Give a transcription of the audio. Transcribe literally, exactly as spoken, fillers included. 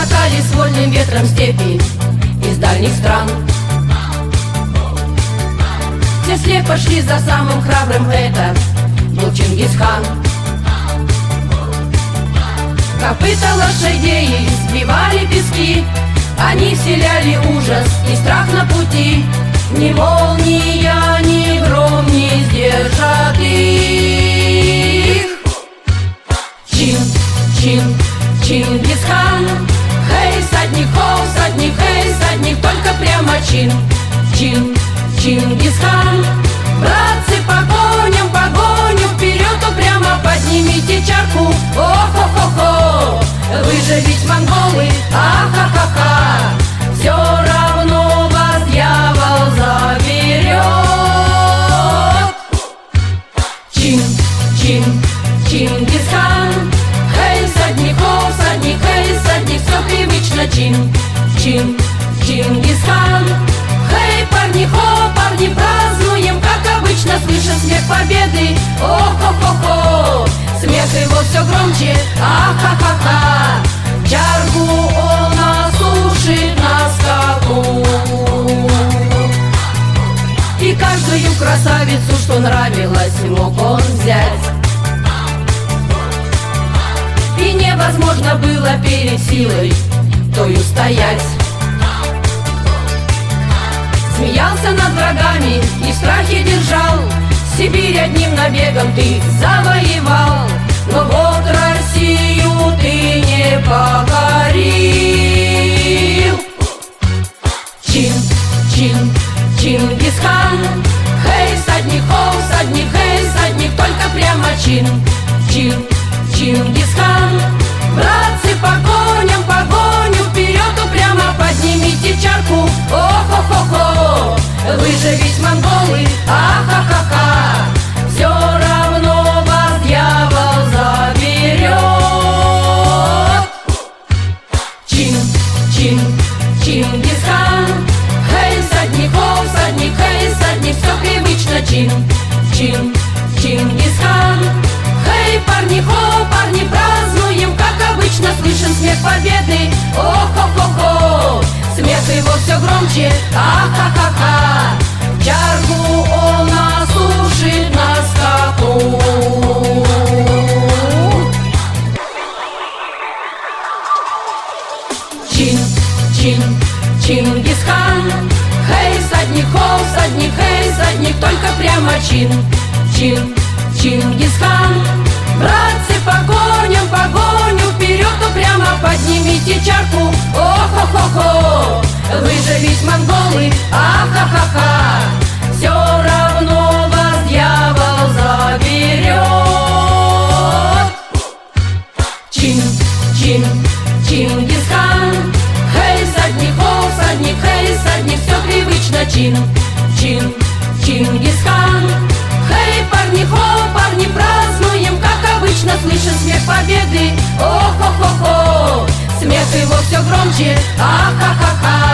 скакали с вольным ветром степи из дальних стран. Все слепо шли за самым храбрым, это был Чингисхан. Копыта лошадей сбивали пески, они вселяли ужас и страх на пути. Ни молния, ни гром не сдержат их. Чин, чин, Чингисхан. Хей, всадник, хо, всадник, хей, всадник, только прямо чин, чин, Чингисхан. Братцы, погоним, погоним, вперед упрямо поднимите чарку. О-хо-хо-хо, вы же ведь монголы, а-ха-ха-ха. Все равно вас дьявол заберет. Чин, чин, Чингисхан. Хей, всадник, о, всадник, хей, всадник, все привычно. Чин, чин, Чингисхан. Хей, парни, хо, парни, празднуем, как обычно, слышен смех победы. О-хо-хо-хо, смех его все громче, а-ха-ха-ха. Чарку он осушит на скаку. И каждую красавицу, что нравилось, мог он взять. И невозможно было перед силой той устоять. Смеялся над врагами и в страхе держал. Сибирь одним набегом ты завоевал. Но вот Россию ты не покорил. Чин, чин, Чингисхан. Хей, всадник, хо, всадник, хей, всадник, только прямо чин, чин, Чингисхан. Братцы, погоним, погоним, вперед упрямо поднимите чарку. О-хо-хо-хо, вы же ведь монголы, а-ха-ха-ха. Все равно вас дьявол заберет. Чин, чин, Чингисхан. Хей, всадник, о, всадник, хей, всадник, все привычно. Чин, чин, Чингисхан. Хей, парни, хо, парни, празднуем, как обычно, слышен смех победы. О-хо-хо-хо, смех его все громче, а-ха-ха-ха. Чарку он осушит на скаку. Чин, чин, Чингисхан. Хей, всадник, хо, всадник, хей, всадник, только прямо чин, чин, Чингисхан. Братцы, погоним, погоним, вперед упрямо поднимите чарку. О-хо-хо-хо, вы же ведь монголы, а-ха-ха-ха. Все равно вас дьявол заберет. Чин, чин, Чингисхан. Хей, всадник, о, всадник, хей, всадник, все привычно. Чин, чин, Чингисхан. Хей, парни, хо, парни, празднуем, как обычно, слышен смех победы. О-хо-хо-хо, смех его все громче, а-ха-ха-ха.